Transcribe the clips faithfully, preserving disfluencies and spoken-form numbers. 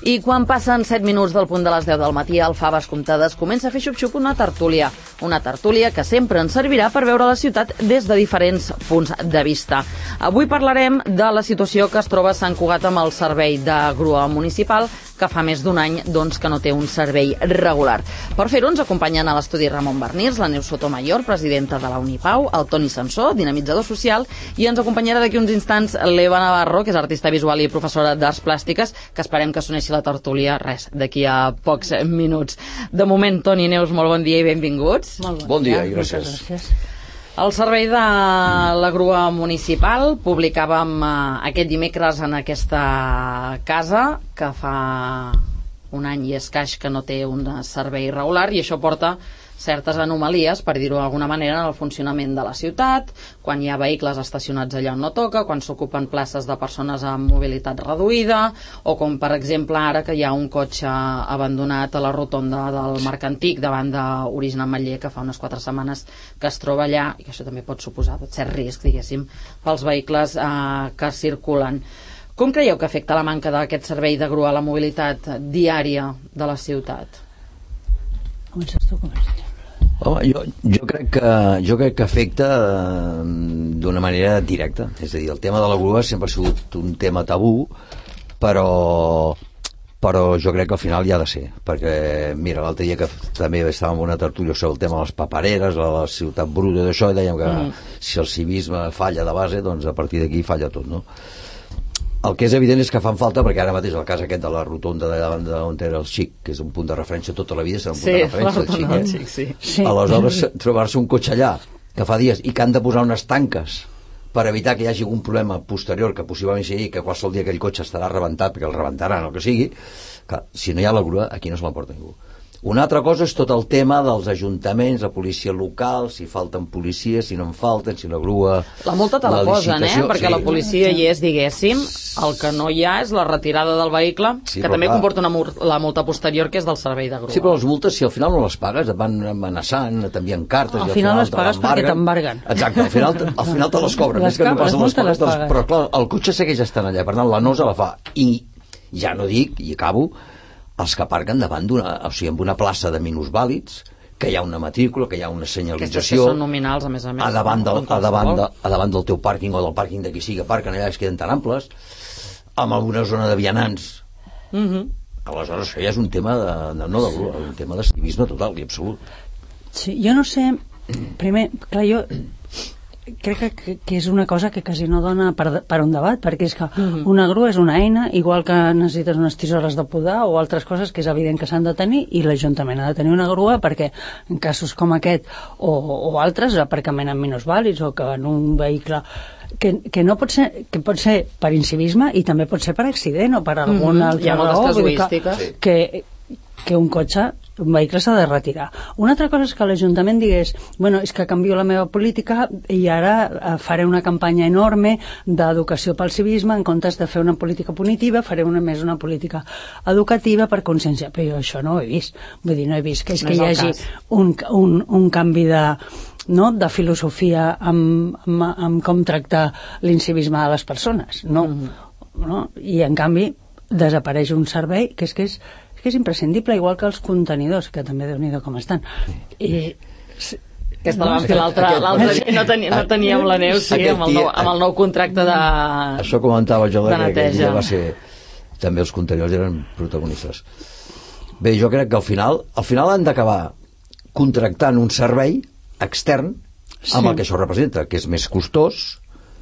I quan passen set minuts del punt de les deu del matí, al Faves Comptades comença a fer xup-xup una tertúlia. Una tertúlia que sempre ens servirà per veure la ciutat des de diferents punts de vista. Avui parlarem de la situació que es troba a Sant Cugat amb el servei de grua municipal, que fa més d'un any doncs, que no té un servei regular. Per fer-ho ens acompanyen a l'estudi Ramon Barnirs, la Neus Sotomayor, presidenta de la Unipau, el Toni Samsó, dinamitzador social, i ens acompanyarà d'aquí uns instants l'Eva Navarro, que és artista visual i professora d'arts plàstiques, que esperem que s'uneixi la tertúlia, res, d'aquí a pocs minuts. De moment, Toni i Neus, molt bon dia i benvinguts. Molt bon, bon dia, dia i gràcies. gràcies. El servei de la grua municipal publicàvem eh, aquest dimecres en aquesta casa, que fa un any i escaix que no té un servei regular, i això porta certes anomalies, per dir-ho d'alguna manera, en el funcionament de la ciutat, quan hi ha vehicles estacionats allà on no toca, quan s'ocupen places de persones amb mobilitat reduïda, o com per exemple ara que hi ha un cotxe abandonat a la rotonda del Marc Antic davant d'Origen Ametller, que fa unes quatre setmanes que es troba allà, i que això també pot suposar tot cert risc, diguéssim, pels vehicles eh, que circulen. Com creieu que afecta la manca d'aquest servei de grua a la mobilitat diària de la ciutat? Comences tu, comences. Home, jo, jo, crec que, jo crec que afecta eh, d'una manera directa. És a dir, el tema de la grua sempre ha sigut un tema tabú, però, però jo crec que al final hi ha de ser. Perquè, mira, l'altre dia que també estàvem en una tertúlia sobre el tema de les papereres, a la ciutat bruta d'això, i dèiem que mm. si el civisme falla de base, doncs a partir d'aquí falla tot, no? El que és evident és que fan falta, perquè ara mateix el cas aquest de la rotonda de davant d'on era el Xic, que és un punt de referència tota la vida, serà un sí, punt de referència el Xic, eh? Xic, sí. Sí. Aleshores, trobar-se un cotxe allà, que fa dies, i que han de posar unes tanques per evitar que hi hagi algun problema posterior, que possiblement sigui que qualsevol dia aquell cotxe estarà rebentat, perquè el rebentaran, el que sigui, que si no hi ha la grua, aquí no se l'emporta ningú. Una altra cosa és tot el tema dels ajuntaments, la policia local, si falten policies, si no en falten, si la grua... La multa te la, la posen, eh? Perquè sí. La policia hi és, diguéssim, el que no hi ha és la retirada del vehicle, sí, que també clar, comporta una la multa posterior, que és del servei de grua. Sí, però les multes, si al final no les pagues, et van amenaçant, t'envien cartes... Al, al final, final les pagues perquè t'embarguen. Exacte, al final, al final te les cobren. Les, cap, les multes les pagues. Però clar, el cotxe segueix estant allà, per tant, la nosa la fa. I ja no dic, i acabo, els que aparquen davant d'una, o sigui, en una plaça de minusvàlids, que hi ha una matrícula, que hi ha una senyalització... Aquestes que són nominals, a més a més. A davant del, a davant de, a davant del teu pàrquing o del pàrquing de qui sigui que aparquen allà, es queden tan amples, amb alguna zona de vianants. Mm -hmm. Aleshores, això ja és un tema de, de, no de grua, un tema de civisme total i absolut. Sí, jo no sé... Primer, clar, jo... crec que, que és una cosa que quasi no dona per, per un debat, perquè és que uh-huh. una grua és una eina, igual que necessites unes tisores de podar o altres coses que és evident que s'han de tenir, i l'Ajuntament ha de tenir una grua perquè en casos com aquest o, o altres, aparcament en minusvàlids o que en un vehicle que, que no pot ser, que pot ser per incivisme i també pot ser per accident o per alguna uh-huh. altra raó, que, que, que un cotxe un vehicle s'ha de retirar. Una altra cosa és que l'Ajuntament digués, bueno, és que canvio la meva política i ara faré una campanya enorme d'educació pel civisme, en comptes de fer una política punitiva, faré una més una política educativa per consciència. Però jo això no ho he vist. Vull dir, no he vist que és no que és hi hagi un, un, un canvi de no, de filosofia amb, amb, amb com tractar l'incivisme de les persones. No. Mm-hmm. No? I en canvi desapareix un servei que és que és que és imprescindible, igual que els contenidors, que també Déu-n'hi-do com estan. I... Aquesta no, la vam fer l'altre dia, no, teni, no teníem la Neus, sí, amb el, nou, amb el nou contracte de Això comentava jo, de que aquell dia va ser... També els contenidors eren protagonistes. Bé, jo crec que al final, al final han d'acabar contractant un servei extern amb sí. el que això representa, que és més costós.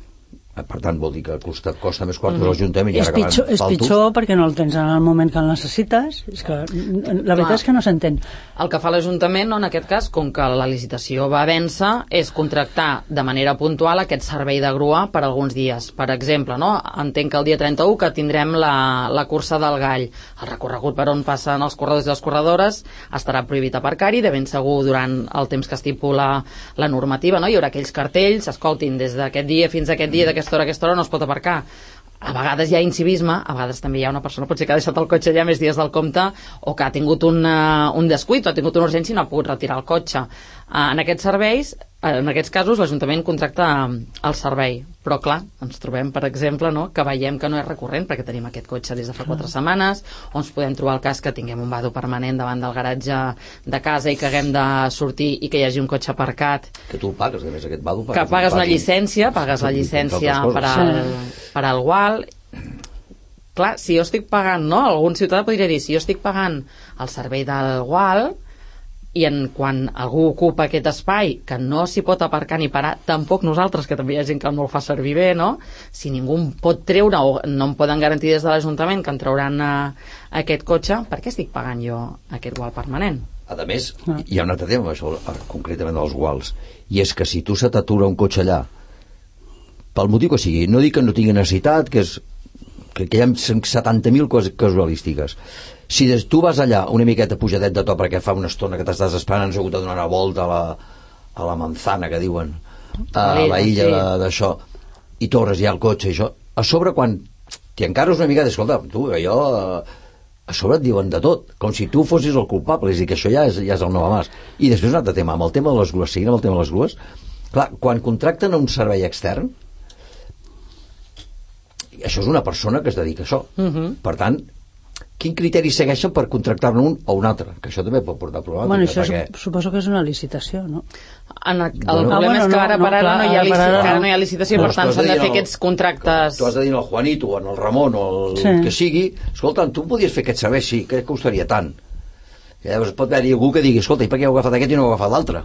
Per tant, vol dir que costa, costa més quartos mm. a l'Ajuntament. És, pitjor, és pitjor perquè no el tens en el moment que el necessites. És que, la veritat Clar. és que no s'entén. El que fa l'Ajuntament, no, en aquest cas, com que la licitació va vèncer, és contractar de manera puntual aquest servei de grua per alguns dies. Per exemple, no? Entenc que el dia trenta-u que tindrem la, la cursa del Gall. El recorregut per on passen els corredors i les corredores estarà prohibit aparcar-hi, de ben segur durant el temps que estipula la normativa, no? Hi haurà aquells cartells, escoltin, des d'aquest dia fins a aquest dia, d'aquesta hora a aquesta hora no es pot aparcar. A vegades hi ha incivisme, a vegades també hi ha una persona potser que ha deixat el cotxe allà més dies del compte o que ha tingut una, un descuit o ha tingut una urgència i no ha pogut retirar el cotxe. En aquests serveis, en aquests casos, l'Ajuntament contracta el servei. però clar, ens trobem per exemple, no? que veiem que no és recurrent perquè tenim aquest cotxe des de fa quatre setmanes, o ens podem trobar el cas que tinguem un vado permanent davant del garatge de casa i que haguem de sortir i que hi hagi un cotxe aparcat que tu el pagues, a més aquest vado pagues, que pagues una llicència pagues la llicència per al, per al gual. Clar, si jo estic pagant, no? Algun ciutadà podria dir, si jo estic pagant el servei del gual i en, quan algú ocupa aquest espai que no s'hi pot aparcar ni parar, tampoc nosaltres, que també hi ha gent que no el fa servir bé, no? Si ningú em pot treure o no em poden garantir des de l'Ajuntament que em trauran uh, aquest cotxe, per què estic pagant jo aquest gual permanent? A més, hi ha un altre tema, això, concretament dels guals, i és que si tu se t'atura un cotxe allà, pel motiu que sigui, no dic que no tingui necessitat, que, és, que, que hi ha setanta mil coses casualístiques. Si des, tu vas allà una miqueta pujadet de to perquè fa una estona que t'estàs esperant, has hagut de donar una volta a la, a la manzana, que diuen, a la illa sí. d'això, i torres ja el cotxe i això, a sobre quan t'hi encarres una mica, escolta, tu, allò, a sobre et diuen de tot, com si tu fossis el culpable, és a dir, que això ja és, ja és el nou abast. I després un altre tema, amb el tema de les grues, seguint amb el tema de les grues, clar, quan contracten un servei extern, això és una persona que es dedica a això. Uh-huh. Per tant, quin criteri segueixen per contractar-ne un o un altre? Que això també pot portar problemes. Bueno, això perquè... suposo que és una licitació, no? En el, el bueno, problema ah, bueno, és que ara no, per ara no, no, hi ha licitació, ara no hi ha licitació i per tant s'han de fer aquests contractes. Tu has de dir al Juanito o al Ramon o el sí. que sigui, escolta, tu podies fer aquest servei, sí, què costaria tant? I llavors pot haver-hi algú que digui, escolta, i per què heu agafat aquest i no heu agafat l'altre?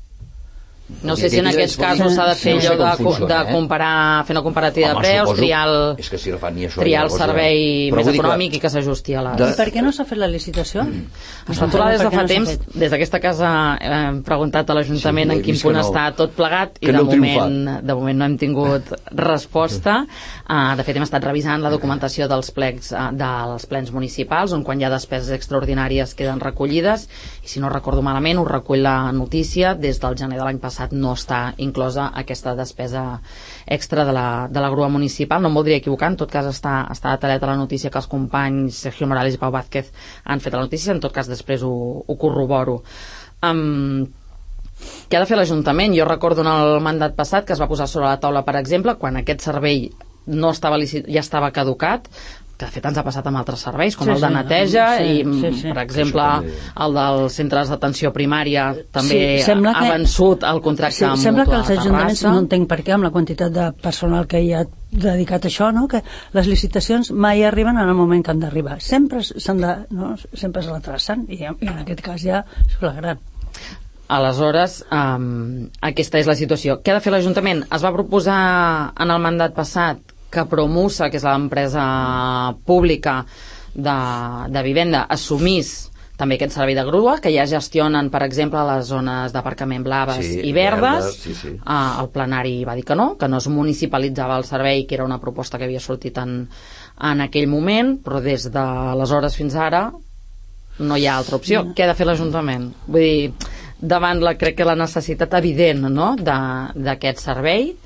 No sé si en aquests casos s'ha de fer allò de, funciona, de comparar, fer una comparativa Home, de preus, suposo, triar el, és que si no fan ni això, triar el servei més econòmic que, i que s'ajusti a les... De... I per què no s'ha fet la licitació? Mm. Està aturada des de fa temps, des d'aquesta casa hem preguntat a l'Ajuntament sí, en quin punt no, està tot plegat i de, no moment, de moment no hem tingut resposta. Uh, de fet hem estat revisant la documentació dels plecs uh, dels plens municipals, on quan hi ha despeses extraordinàries queden recollides, i si no recordo malament ho recull la notícia, des del gener de l'any passat no està inclosa aquesta despesa extra de la, de la grua municipal. No em voldria equivocar, en tot cas està, està detallat a la notícia que els companys Sergio Morales i Pau Vázquez han fet a la notícia, en tot cas després ho, ho corroboro. Um, què ha de fer l'Ajuntament? Jo recordo en el mandat passat que es va posar sobre la taula, per exemple, quan aquest servei no estava licit, ja estava caducat, que de fet ens ha passat amb altres serveis com sí, el de neteja sí, i sí, sí. per exemple el dels centres d'atenció primària també sí, ha que, vençut el contracte sí, amb sembla Mútua que els ajuntaments, no entenc per què amb la quantitat de personal que hi ha dedicat a això, no? Que les licitacions mai arriben en el moment que han d'arribar, sempre s'han de, no? sempre se la tracen i, i en aquest cas ja és flagrant. Aleshores, um, aquesta és la situació. Què ha de fer l'Ajuntament? Es va proposar en el mandat passat que Promusa, que és l'empresa pública de, de vivenda, assumís també aquest servei de grua, que ja gestionen, per exemple, les zones d'aparcament blaves sí, i verdes. verdes sí, sí. Uh, el plenari va dir que no, que no es municipalitzava el servei, que era una proposta que havia sortit en, en aquell moment, però des d'aleshores fins ara no hi ha altra opció. No. Què ha de fer l'Ajuntament? Vull dir, davant la, crec que la necessitat evident, no?, d'aquest servei,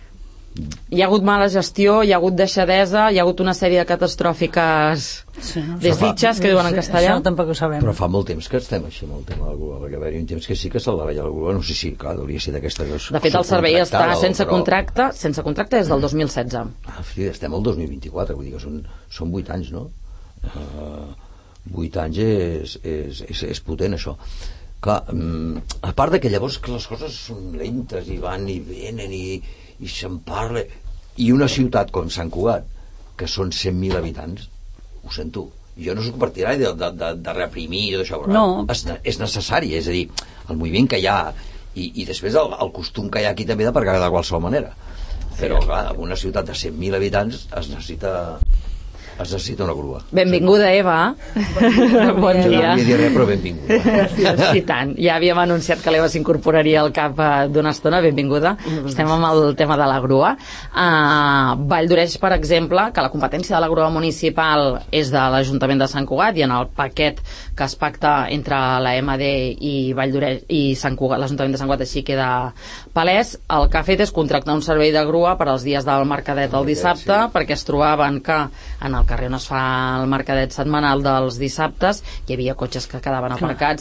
hi ha hagut mala gestió, hi ha hagut deixadesa, hi ha hagut una sèrie de catastròfiques sí, no, desditges, que diuen en castellà. Això tampoc ho sabem. Però fa molt temps que estem així amb el tema del grua, perquè va haver un temps que sí que se'l va veure el grua, no sé si, clar, hauria ser d'aquesta... De fet, el servei està sense però... contracte, sense contracte des del dos mil setze. Ah, sí, estem al dos mil vint-i-quatre, vull dir que són, són vuit anys, no? Uh, vuit anys és, és, és, és potent, això. Clar, um, a part de que llavors que les coses són lentes i van i venen i i se'n parla, i una ciutat com Sant Cugat, que són cent mil habitants, ho sento, jo no soc partidari de, de, de, de reprimir i tot això, però no. és, és necessari, és a dir, el moviment que hi ha i, i després el, el costum que hi ha aquí també de parcar de qualsevol manera, però clar, en una ciutat de cent mil habitants es necessita es necessita una grua. Benvinguda, Eva. Bon dia. Jo no havia dit res, però benvinguda. Sí, tant. Ja havíem anunciat que l'Eva s'incorporaria al cap d'una estona. Benvinguda. Estem amb el tema de la grua. Uh, Valldoreix, per exemple, que la competència de la grua municipal és de l'Ajuntament de Sant Cugat, i en el paquet que es pacta entre la M D i Valldoreix i Sant Cugat, l'Ajuntament de Sant Cugat així queda palès. El que ha fet és contractar un servei de grua per als dies del mercadet el dissabte, sí. perquè es trobaven que en el carrer on es fa el mercadet setmanal dels dissabtes hi havia cotxes que quedaven aparcats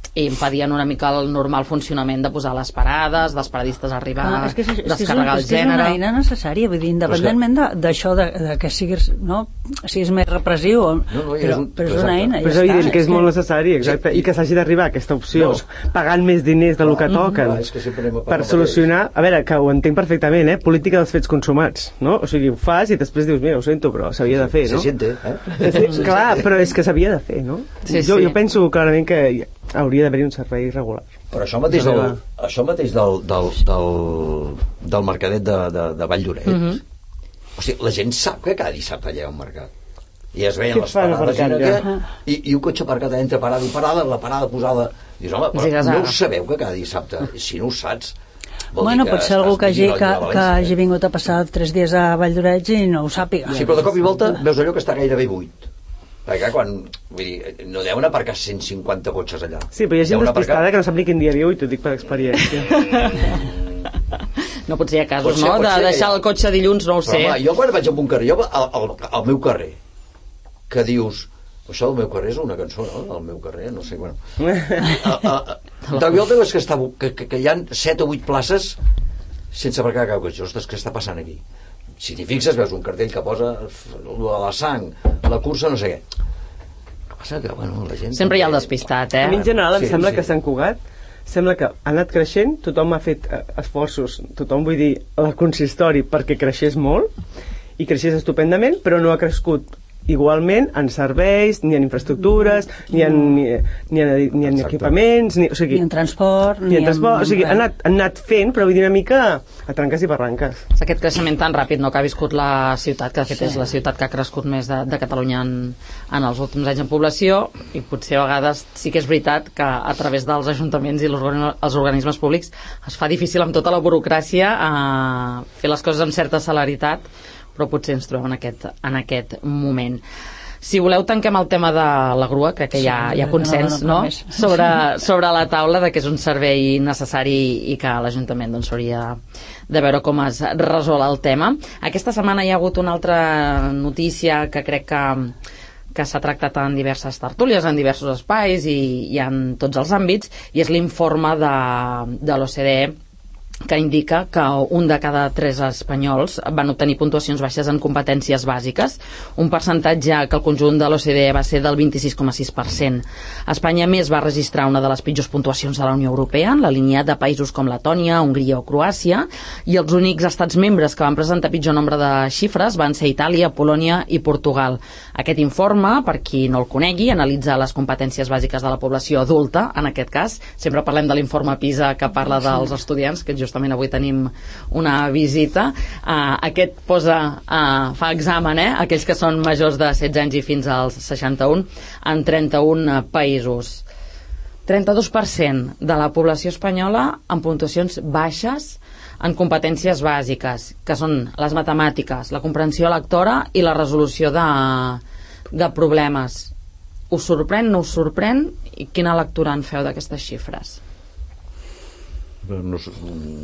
i impedien una mica el normal funcionament de posar les parades, dels paradistes a arribar, ah, és que és, descarregar és, el gènere. És una eina necessària, vull dir, independentment d'això de, de que siguis, no, siguis més repressiu, no, no, però, és un, però és una eina. Però és evident que és molt necessari, exacte, i que s'hagi d'arribar a aquesta opció, no. pagant més diners del que toquen, no, que per solucionar, a veure, que ho entenc perfectament, eh? Política dels fets consumats, no? O sigui, ho fas i després dius, mira, ho sento, però s'havia de fer, no? Se siente, eh? Sí, clar, però és que s'havia de fer, no? Sí, jo, sí. jo penso clarament que hauria d'haver-hi un servei regular. Però això mateix del, això mateix del, del, del, del mercadet de, de, de Vall d'Oret, uh -huh. o sigui, la gent sap que cada dissabte hi ha un mercat. I es veien les parades i, que, i, i un cotxe aparcat entre parada i parada, la parada posada... Dius, home, però no ho sabeu que cada dissabte? Si no ho saps... Bueno, pot ser algú que hagi, que, que hagi vingut a passar tres dies a Vall d'Oret i no ho sàpiga. Sí, però de cop i volta veus allò que està gairebé buit. Perquè quan, vull dir, no deuen aparcar cent cinquanta cotxes allà. Sí, però hi ha gent despistada aparcar... que no sap ni quin dia viu, i t'ho dic per experiència. No pot ser, hi ha casos, no? De deixar el cotxe dilluns, no ho sé. Home, jo quan vaig a un carrer, jo al, al, al meu carrer, que dius, això del meu carrer és una cançó, no? El meu carrer, no sé, bueno. De volta és que, està, que, que, que hi ha set o vuit places sense aparcar cap cotxe. Ostres, què està passant aquí? Si t'hi fixes, veus un cartell que posa la sang, la cursa, no sé què. El que passa que, bueno, la gent... Sempre hi ha el despistat, eh? A mi, en general, em sí, sembla sí. que Sant Cugat sembla que ha anat creixent, tothom ha fet esforços, tothom, vull dir, el consistori perquè creixés molt, i creixés estupendament, però no ha crescut igualment en serveis, ni en infraestructures, ni en, ni, ni en, ni en equipaments, ni, o sigui, ni en transport, ni en transport, en, o sigui, ha anat, ha anat fent, però vull dir una mica a trenques i barranques. És aquest creixement tan ràpid, no?, que ha viscut la ciutat, que de fet sí. és la ciutat que ha crescut més de, de Catalunya en, en els últims anys en població, i potser a vegades sí que és veritat que a través dels ajuntaments i els organismes públics es fa difícil amb tota la burocràcia a fer les coses amb certa celeritat, però potser ens trobem en aquest, en aquest moment. Si voleu, tanquem el tema de la grua, crec que hi ha, hi ha consens, no? Sobre, sobre la taula de que és un servei necessari i que l'Ajuntament doncs, hauria de veure com es resol el tema. Aquesta setmana hi ha hagut una altra notícia que crec que que s'ha tractat en diverses tertúlies, en diversos espais i, i en tots els àmbits, i és l'informe de, de l'O C D E, que indica que un de cada tres espanyols van obtenir puntuacions baixes en competències bàsiques, un percentatge que el conjunt de l'O C D E va ser del vint-i-sis coma sis per cent. Espanya, més, va registrar una de les pitjors puntuacions de la Unió Europea, en la línia de països com Letònia, Hongria o Croàcia, i els únics estats membres que van presentar pitjor nombre de xifres van ser Itàlia, Polònia i Portugal. Aquest informe, per qui no el conegui, analitza les competències bàsiques de la població adulta, en aquest cas. Sempre parlem de l'informe PISA que parla dels estudiants, que justament avui tenim una visita. Uh, aquest posa, uh, fa examen, eh? Aquells que són majors de setze anys i fins als seixanta-un, en trenta-un països. trenta-dos per cent de la població espanyola amb puntuacions baixes en competències bàsiques, que són les matemàtiques, la comprensió lectora i la resolució de, de problemes. Us sorprèn, no us sorprèn? I quina lectura en feu d'aquestes xifres? No, no, no, sé,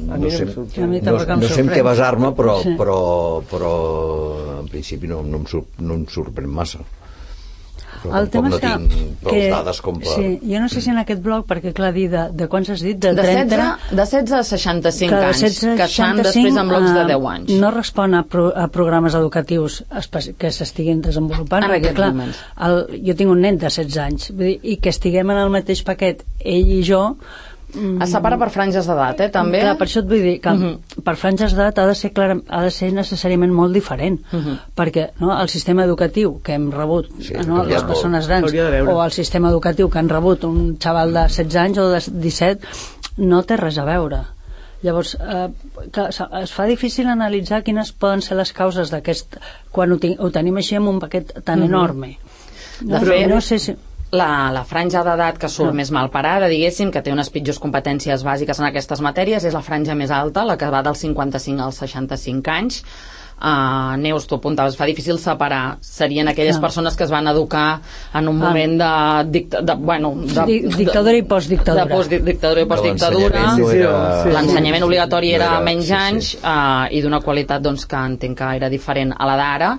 no, no sé en què basar-me, però, sí. però, però en principi no, no, em sur, no em sorprèn massa. Però el tema no és que, tinc prou que dades com per... sí, jo no sé si en aquest bloc, perquè clar, dir de, de quants has dit? De, de, setze, de setze a seixanta-cinc que anys, setze, que estan després en blocs de deu anys. No respon a, pro, a programes educatius que s'estiguin desenvolupant, en perquè clar, el, jo tinc un nen de setze anys, vull dir, i que estiguem en el mateix paquet, ell i jo, es separa per franges d'edat, eh, també? Clar, per això et vull dir que uh -huh. per franges d'edat ha de ser clara, ha de ser necessàriament molt diferent, uh -huh. perquè no, el sistema educatiu que hem rebut, sí, no, les persones grans, o el sistema educatiu que han rebut un xaval de setze anys o de disset, no té res a veure. Llavors, eh, clar, es fa difícil analitzar quines poden ser les causes d'aquest, quan ho, ho tenim així amb un paquet tan uh -huh. enorme. De no, fet, no sé si... La, la franja d'edat que surt no. més mal parada, diguéssim, que té unes pitjors competències bàsiques en aquestes matèries, és la franja més alta, la que va dels cinquanta-cinc als seixanta-cinc anys. Uh, Neus, tu apuntaves, fa difícil separar. Serien aquelles no. persones que es van educar en un moment ah. de, dicta, de, bueno, de, dictadura i postdictadura. De postdictadura i postdictadura. No era... sí, L'ensenyament sí, obligatori era, no era menys sí, anys sí. Uh, i d'una qualitat doncs, que entenc que era diferent a la d'ara.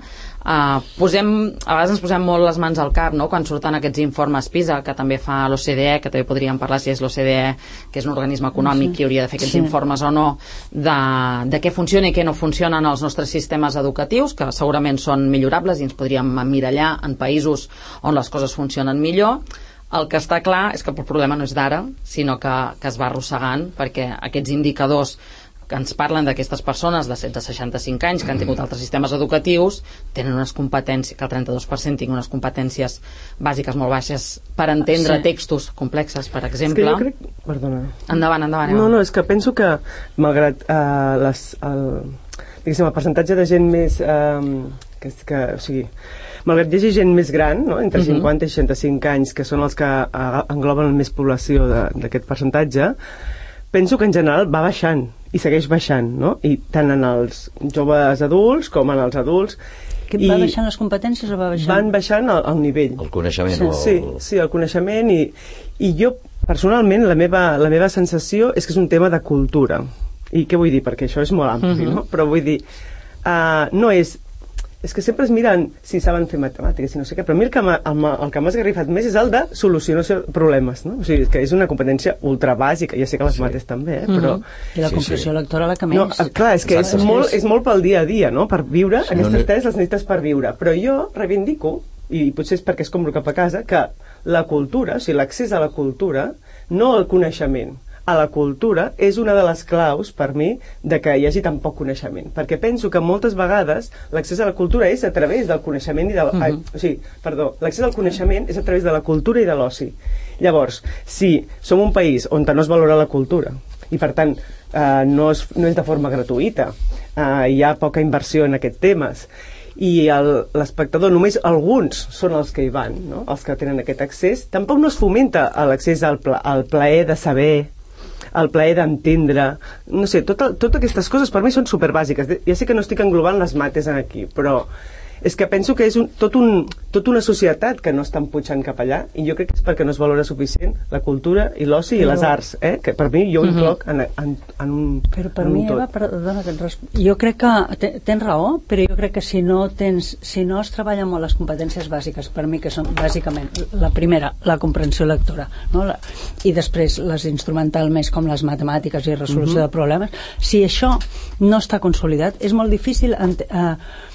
Uh, posem, a vegades ens posem molt les mans al cap, no?, quan surten aquests informes PISA, que també fa l'O C D E, que també podríem parlar si és l'O C D E, que és un organisme econòmic sí. que hauria de fer aquests sí. informes o no, de, de què funciona i què no funciona en els nostres sistemes educatius, que segurament són millorables i ens podríem emmirallar en països on les coses funcionen millor. El que està clar és que el problema no és d'ara, sinó que, que es va arrossegant, perquè aquests indicadors que ens parlen d'aquestes persones de setze a seixanta-cinc anys que han tingut altres sistemes educatius tenen unes competències, que el trenta-dos per cent tingui unes competències bàsiques molt baixes per entendre sí. textos complexes, per exemple. És que jo crec... Perdona. Endavant, endavant. No, no, és que penso que malgrat uh, les, el, diguéssim, el percentatge de gent més... Uh, que, que, o sigui, malgrat hi hagi gent més gran, no? Entre cinquanta uh-huh. i seixanta-cinc anys, que són els que uh, engloben més població d'aquest percentatge, penso que en general va baixant i segueix baixant, no? I tant en els joves adults com en els adults. Que va baixant les competències o va baixant? Van baixant el, el nivell. El coneixement. Sí, o el... sí, sí, el coneixement i, i jo, personalment, la meva, la meva sensació és que és un tema de cultura. I què vull dir? Perquè això és molt ampli, uh-huh. no? Però vull dir, uh, no és... És que sempre es miren si saben fer matemàtiques, si no sé què, però a mi el que m'ha el que m'ha esgarrifat més és el de solucionar problemes, no? O sigui, que és una competència ultra bàsica, ja sé que les sí. mates també, eh? Però... I la comprensió sí, sí. lectora la que més. No, clar, és que és molt, és molt pel dia a dia, no? Per viure, sí, aquestes no, tres les necessites per viure, però jo reivindico, i potser és perquè es compro cap a casa, que la cultura, o sigui, l'accés a la cultura, no al coneixement, a la cultura és una de les claus per mi de que hi hagi tan poc coneixement, perquè penso que moltes vegades l'accés a la cultura és a través del coneixement i de, uh-huh. ai, o sigui, perdó, l'accés al coneixement és a través de la cultura i de l'oci. Llavors, si som un país on no es valora la cultura i per tant eh, no, és, no és de forma gratuïta, eh, hi ha poca inversió en aquests temes i l'espectador, només alguns són els que hi van, no? Els que tenen aquest accés, tampoc no es fomenta l'accés al, pla, al plaer de saber, el plaer d'entendre, no sé, totes tot aquestes coses per mi són superbàsiques. Ja sé que no estic englobant les mates aquí, però és que penso que és un, tot, un, tot una societat que no està empujant cap allà, i jo crec que és perquè no es valora suficient la cultura i l'oci i les arts, eh? Que per mi jo ho incloc en, en, en un però per en mi, un tot. Eva, perdona que et resp... jo crec que tens raó, però jo crec que si no tens, si no es treballa molt les competències bàsiques, per mi que són bàsicament la primera, la comprensió lectora, no? La, i després les instrumentals més com les matemàtiques i resolució uh-huh. de problemes, si això no està consolidat és molt difícil ent- eh,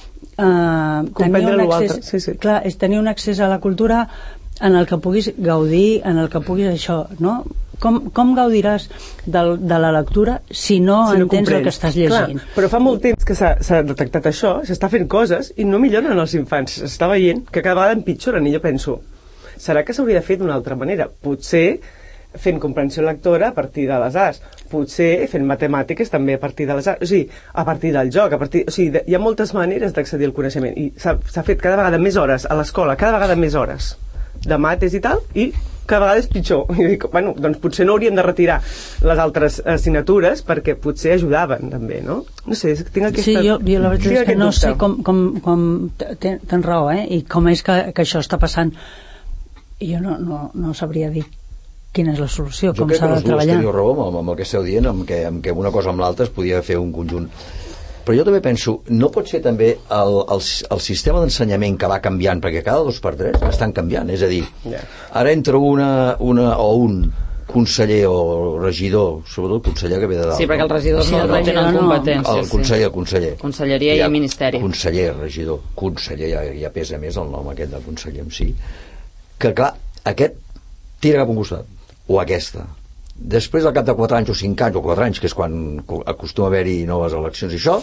Uh, tenir un accés, sí, sí. clar, és tenir un accés a la cultura en el que puguis gaudir, en el que puguis això, no? Com, com gaudiràs del, de la lectura si no, si no entens comprens el que estàs llegint? Clar, però fa molt temps que s'ha detectat això, s'està fent coses i no milloren els infants, s'està veient que cada vegada empitjoren i jo penso, serà que s'hauria de fer d'una altra manera? Potser fent comprensió lectora a partir de les arts, potser fent matemàtiques també a partir de les arts, o sigui, a partir del joc, a partir, o sigui, de, hi ha moltes maneres d'accedir al coneixement i s'ha fet cada vegada més hores a l'escola, cada vegada més hores de mates i tal, i cada vegada és pitjor. I dic, bueno, doncs potser no hauríem de retirar les altres assignatures perquè potser ajudaven també, no? No sé, tinc aquesta... Sí, jo, jo la veritat és que no sé com, com, com tens raó, eh? I com és que, que això està passant. Jo no, no, no sabria dir quina és la solució, jo com s'ha de treballar. Jo crec que raó amb, amb el que esteu dient, amb que, amb que una cosa amb l'altra es podia fer un conjunt. Però jo també penso, no pot ser també el, el, el sistema d'ensenyament que va canviant, perquè cada dos per tres estan canviant, és a dir, yeah. ara entra una, una o un conseller o regidor, sobretot el conseller que ve de dalt. Sí, perquè els regidors no, no, no tenen no. competències. El conseller, el conseller. Conselleria i, i ministeri. Conseller, regidor, conseller, ja, ja pesa més el nom aquest de conseller en si. Que clar, aquest tira cap a un costat, o aquesta. Després, al cap de quatre anys o cinc anys o quatre anys, que és quan acostuma a haver-hi noves eleccions i això,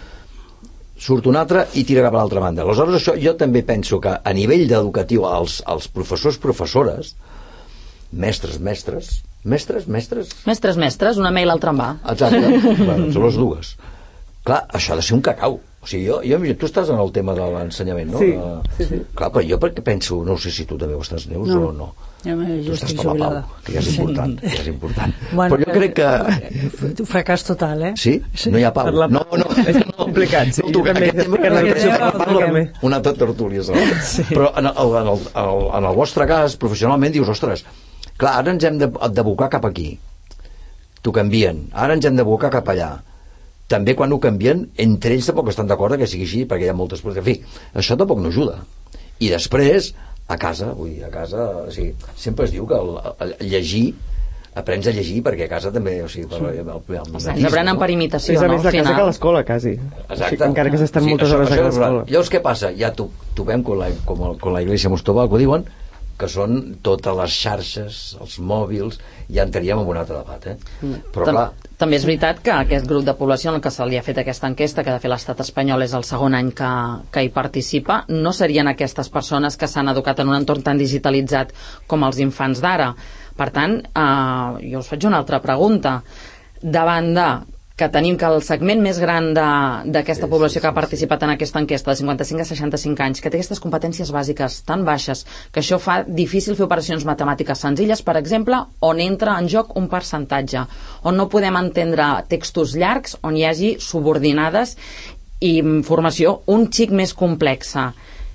surt un altre i tira cap a l'altra banda. Aleshores, això jo també penso que a nivell educatiu, els, els professors, professores, mestres, mestres, mestres, mestres... Mestres, mestres, una mail altra en va. Exacte, bueno, són les dues. Clar, això ha de ser un cacau. O sigui, jo, jo, tu estàs en el tema de l'ensenyament, no? Sí, uh, sí, sí. Clar, però jo perquè penso, no sé si tu també ho estàs, Neus, no. o no. Ja, jo tu estàs estic per la jubilada. pau, que ja és important, sí. ja és important. Bueno, però jo crec que... Fracàs total, eh? Sí? sí. No hi ha pau. La... No, no. És complicat, sí. No, aquest tema que l'educació una altra tertúlia, sí. Però en el, en, el, en, el, en el vostre cas, professionalment, dius, ostres, clar, ara ens hem d'abocar cap aquí. T'ho canvien. Ara ens hem d'abocar cap allà. també quan ho canvien, entre ells tampoc estan d'acord que sigui així, perquè hi ha moltes coses. En fi, això tampoc no ajuda. I després, a casa, vull dir, a casa, o sigui, sempre es diu que el, el, el llegir, aprens a llegir, perquè a casa també, o sigui, per, el, el, el, el, els nens aprenen per imitació, és no? És més a casa que a l'escola, quasi. Exacte. O sigui, encara que s'estan sí, moltes això, hores això a l'escola. Llavors, què passa? Ja trobem con la, com, el, con la Iglesia Mostobal, que ho diuen, que són totes les xarxes, els mòbils, ja entraríem en un altre debat, eh? Mm. Però clar... També és veritat que aquest grup de població en el que se li ha fet aquesta enquesta, que de fet l'estat espanyol és el segon any que, que hi participa, no serien aquestes persones que s'han educat en un entorn tan digitalitzat com els infants d'ara. Per tant, eh, jo us faig una altra pregunta. Davant de que tenim que el segment més gran d'aquesta sí, població sí, sí, que ha participat en aquesta enquesta, de cinquanta-cinc a seixanta-cinc anys, que té aquestes competències bàsiques tan baixes, que això fa difícil fer operacions matemàtiques senzilles, per exemple, on entra en joc un percentatge, on no podem entendre textos llargs, on hi hagi subordinades i formació un xic més complexa.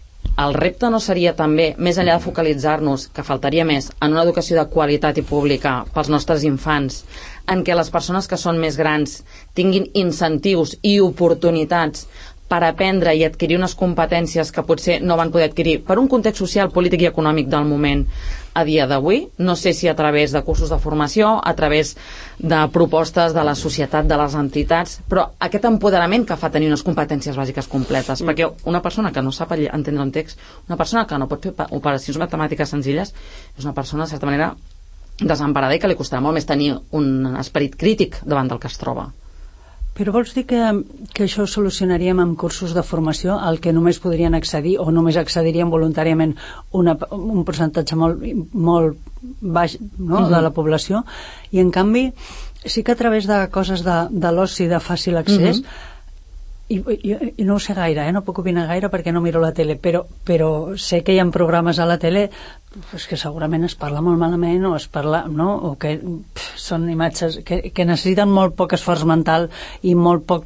El repte no seria també, més enllà de focalitzar-nos, que faltaria més, en una educació de qualitat i pública pels nostres infants, en què les persones que són més grans tinguin incentius i oportunitats per aprendre i adquirir unes competències que potser no van poder adquirir per un context social, polític i econòmic del moment a dia d'avui? No sé si a través de cursos de formació, a través de propostes de la societat, de les entitats, però aquest empoderament que fa tenir unes competències bàsiques completes, mm. perquè una persona que no sap entendre un text, una persona que no pot fer operacions matemàtiques senzilles, és una persona, de certa manera, desemparada i que li costarà molt més tenir un esperit crític davant del que es troba. Però vols dir que, que això ho solucionaríem amb cursos de formació al que només podrien accedir o només accedirien voluntàriament una, un percentatge molt, molt baix, no? Mm-hmm. de la població, i en canvi sí que a través de coses de, de l'oci de fàcil accés, mm-hmm. I, i, i no ho sé gaire, eh? No puc opinar gaire perquè no miro la tele, però, però sé que hi ha programes a la tele pues, que segurament es parla molt malament o es parla, no? O que pff, són imatges que, que necessiten molt poc esforç mental i molt poc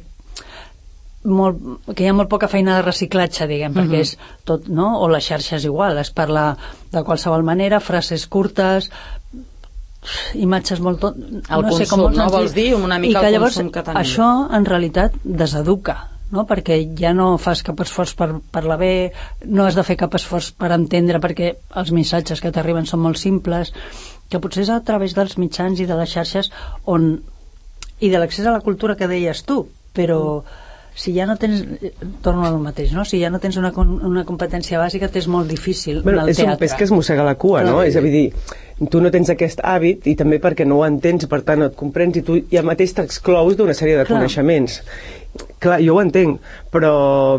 molt, que hi ha molt poca feina de reciclatge, diguem, uh-huh. perquè és tot, no? O les xarxes igual, es parla de qualsevol manera, frases curtes, imatges molt tot, el no consum, sé com no vols dir una mica que el llavors, consum que tenim. Això en realitat deseduca, no? Perquè ja no fas cap esforç per parlar bé, no has de fer cap esforç per entendre, perquè els missatges que t'arriben són molt simples, que potser és a través dels mitjans i de les xarxes on, i de l'accés a la cultura que deies tu, però si ja no tens, torno al mateix, no? Si ja no tens una, una competència bàsica, t'és molt difícil bueno, en el és teatre. És un pes que es mossega la cua, no? És a dir, tu no tens aquest hàbit i també perquè no ho entens, per tant no et comprens i tu ja mateix t'exclous d'una sèrie de Clar. coneixements. Clar, jo ho entenc, però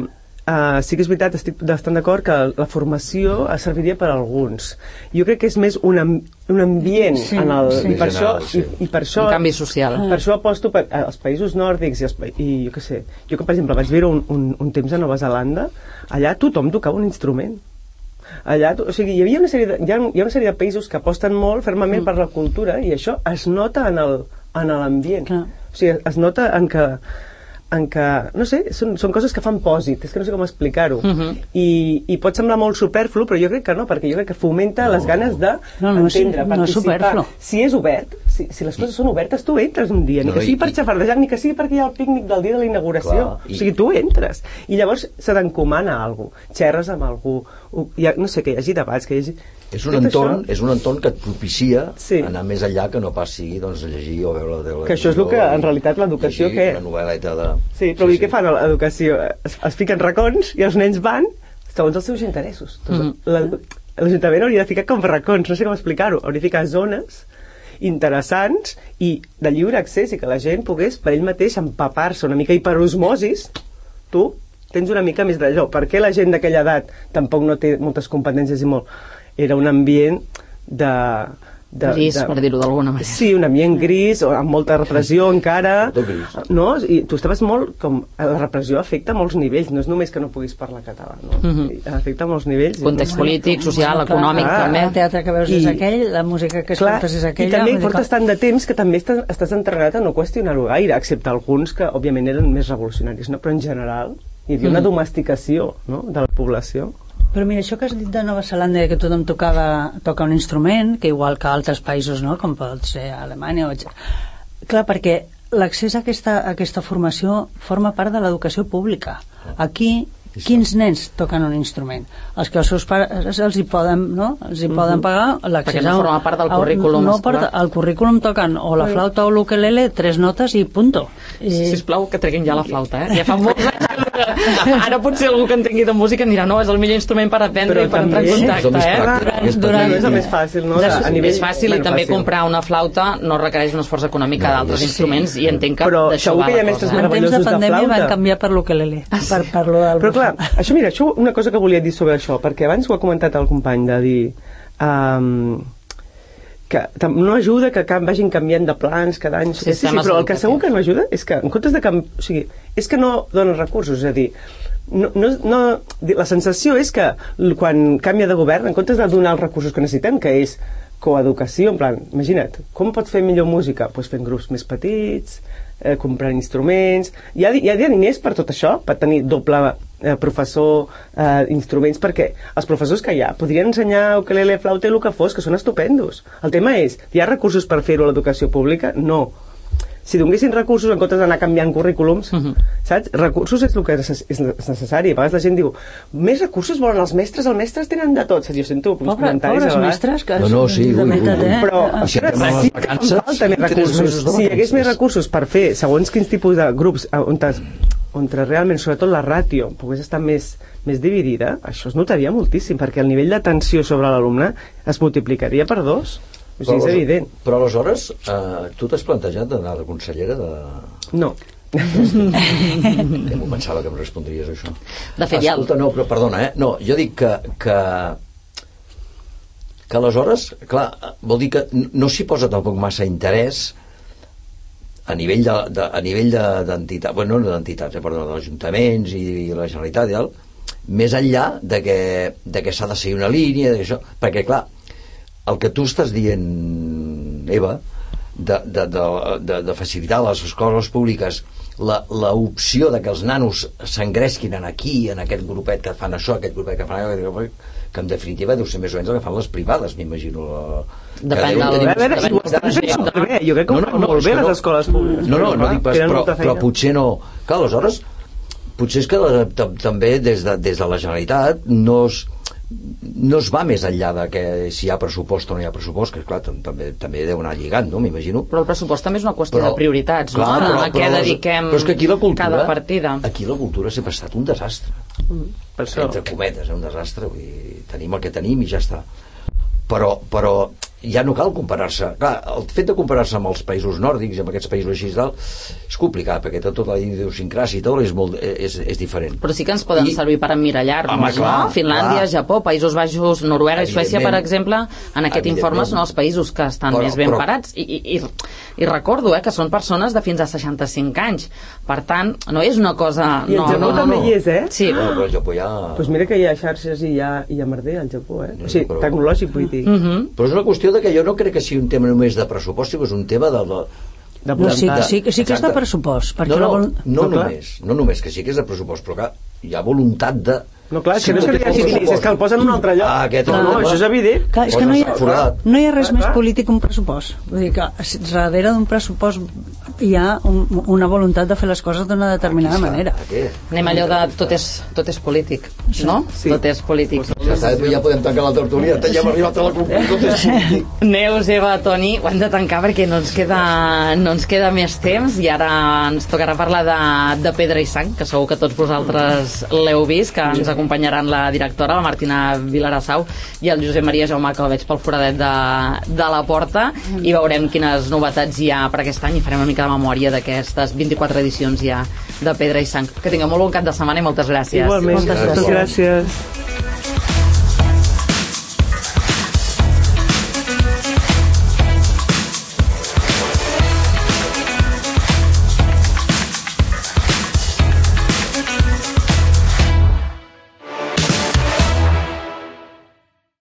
uh, sí que és veritat, estic bastant d'acord que la formació serviria per a alguns. Jo crec que és més un, amb, un ambient sí, en el, sí. i, per això, sí. i, i per això un canvi social. Per això aposto per als països nòrdics i, els, i jo què sé, jo que per exemple vaig viure un, un, un temps a Nova Zelanda, allà tothom tocava un instrument. Allà, o sigui, hi havia una sèrie de, hi ha, hi ha una sèrie de països que aposten molt fermament mm. per la cultura i això es nota en el, en l'ambient. O sigui, es nota en que en què, no sé, són, són coses que fan pòsit, és que no sé com explicar-ho. Uh-huh. I, I pot semblar molt superflu, però jo crec que no, perquè jo crec que fomenta no. les ganes de no, no, entendre, no, participar. No si és obert, si, si les coses són obertes, tu entres un dia, ni no, que sigui per xafardejar, ni que sigui perquè hi ha el pícnic del dia de la inauguració. Clar, i... O sigui, tu entres. I llavors se t'encomana alguna cosa, xerres amb algú, hi ha, no sé, que hi hagi debats, que hi hagi... És un, entorn, és un entorn que et propicia sí. anar més enllà que no pas sigui doncs, llegir o veure la televisió. Que això és el que en realitat l'educació que... una novel·leta de... Sí, però sí, sí. què fan a l'educació? Es, es fiquen racons i els nens van segons els seus interessos. Mm-hmm. L'Ajuntament hauria de ficar com racons, no sé com explicar-ho, hauria de ficar zones interessants i de lliure accés i que la gent pogués per ell mateix empapar-se una mica i per osmosis tu tens una mica més d'allò. Per què la gent d'aquella edat tampoc no té moltes competències i molt... Era un ambient de... de gris, de, per dir-ho d'alguna manera. Sí, un ambient gris, o amb molta repressió encara. No? I tu estaves molt... Com, la repressió afecta molts nivells, no és només que no puguis parlar català, no? Mm-hmm. Afecta molts nivells. Context no? polític, social, no, econòmic, clar, també. El teatre que veus I, és aquell, la música que escoltes és aquella. I també portes tant de temps que també estàs, estàs entrenat a no qüestionar-ho gaire, excepte alguns que, òbviament, eren més revolucionaris, no? Però en general hi havia una domesticació, no? De la població. Però mira, això que has dit de Nova Zelanda, que tothom tocava, toca un instrument, que igual que altres països, no? Com pot ser Alemanya o... Clar, perquè l'accés a aquesta, a aquesta formació forma part de l'educació pública. Aquí, quins nens toquen un instrument? Els que els seus pares els hi poden, no? els hi poden pagar l'accés. Perquè no forma part del currículum no, escolar. Al currículum toquen o la flauta o l'ukelele, tres notes i punto. I... Sisplau, que treguin ja la flauta, eh? Ja fa molts anys. Ara potser algú que entengui de música em dirà no, és el millor instrument per aprendre i per entrar en contacte, eh? Durant és el més fàcil, no? A nivell és fàcil i també comprar una flauta no requereix un esforç econòmic d'altres instruments i entenc que d'això va la cosa. En temps de pandèmia van canviar per l'ukelele. Per lo del... Però clar, això mira, això una cosa que volia dir sobre això, perquè abans ho ha comentat el company de dir um, que no ajuda que vagin canviant de plans cada any, sí, sí, sí, però el que segur que no ajuda és que en comptes de canvi... o sigui, és que no donen recursos, és a dir, no, no, no, la sensació és que quan canvia de govern, en comptes de donar els recursos que necessitem, que és coeducació, en plan, imagina't, com pots fer millor música? Pues fent grups més petits, eh, comprant instruments, hi ha, hi ha diners per tot això, per tenir doble eh, professor, eh, instruments, perquè els professors que hi ha podrien ensenyar ukelele, flauta i el que fos, que són estupendos. El tema és, hi ha recursos per fer-ho a l'educació pública? No. Si donguessin recursos en comptes d'anar canviant currículums, uh-huh. saps? Recursos és el que és necessari. A vegades la gent diu, més recursos volen els mestres, els mestres tenen de tot. Jo sento uns Pobre, comentaris pobres mestres que no, no, sí, de ui, meitat, ui, eh? però si però sí que fan falta més recursos. Si hi hagués més recursos per fer segons quins tipus de grups on, on realment, sobretot la ràtio pogués estar més, més dividida, això es notaria moltíssim, perquè el nivell d'atenció sobre l'alumne es multiplicaria per dos. O sigui, és evident. Però aleshores, eh, tu t'has plantejat d'anar de consellera de... No. Ja m'ho pensava que em respondries això. De fet, Escolta, no, però perdona, eh? No, jo dic que... que que aleshores, clar, vol dir que no s'hi posa tampoc massa interès a nivell de, de, a nivell d'entitats, de, bueno, no d'entitats, eh, perdó, d'ajuntaments i, i la Generalitat i tal, més enllà de que, de que s'ha de seguir una línia, d'això, perquè clar, el que tu estàs dient, Eva, de, de, de, de, de facilitar a les escoles públiques l'opció de que els nanos s'engresquin en aquí, en aquest grupet que fan això, aquest grupet que fan allò, que en definitiva deu ser més o menys el que fan les privades, m'imagino. Depèn del... Jo crec que ho fan molt bé les escoles públiques. No, no, no dic pas, però, però potser no. Clar, aleshores, potser és que la, també des de, des de la Generalitat no es, no es va més enllà de que si hi ha pressupost o no hi ha pressupost, que clar, també, també deu anar lligant, no? M'imagino. Però el pressupost també és una qüestió però, de prioritats, clar, no? Però, a què dediquem però és que aquí la cultura, cada partida. Aquí la cultura sempre ha estat un desastre. Mm, per això. Entre cometes, un desastre. Vull dir, tenim el que tenim i ja està. Però, però ja no cal comparar-se. Clar, el fet de comparar-se amb els països nòrdics i amb aquests països així tal, és complicat, perquè tota la idiosincràsia i tot és, molt, és, és diferent. Però sí que ens poden I, servir per emmirallar-nos, no? Finlàndia, clar. Japó, Països Baixos, Noruega i Suècia, per exemple, en aquest informe són els països que estan però, més ben però, parats. I, i, i recordo eh, que són persones de fins a seixanta-cinc anys. Per tant, no és una cosa... I el no, Japó no, no, també no. hi és, eh? Sí. No, però el Japó ja... Pues mira que hi ha xarxes i hi ha, hi ha merder al Japó, eh? O sigui, però... tecnològic, vull dir. Uh-huh. Però és una qüestió de que jo no crec que sigui un tema només de pressupost, sinó que és un tema de... de, de no, sí, sí, sí que és de pressupost. No, no, vol... no, no, només, no només que sí que és de pressupost, però que hi ha voluntat de... No, clar, és que no és que hi hagi diners, és que el posen en un altre lloc. Ah, aquest, no, no, això és evident. Clar, és que no hi ha, no hi ha res clar, més clar. polític que un pressupost. Vull dir que darrere d'un pressupost hi ha un, una voluntat de fer les coses d'una determinada manera. Anem allò de tot és, tot és polític, no? Sí. Tot és polític. Ja, està, ja podem tancar la tertúlia, ja hem arribat a la conclusió, tot és polític. Neus, Eva, Toni, ho hem de tancar perquè no ens queda, no ens queda més temps i ara ens tocarà parlar de, de Pedra i Sang, que segur que tots vosaltres l'heu vist, que ens acompanyaran la directora, la Martina Vilarassau, i el Josep Maria Jaumà, que el veig pel foradet de, de la porta, i veurem quines novetats hi ha per aquest any i farem una mica de memòria d'aquestes vint-i-quatre edicions ja de Pedra i Sang. Que tingueu molt bon cap de setmana i moltes gràcies. Igualment, moltes gràcies. gràcies.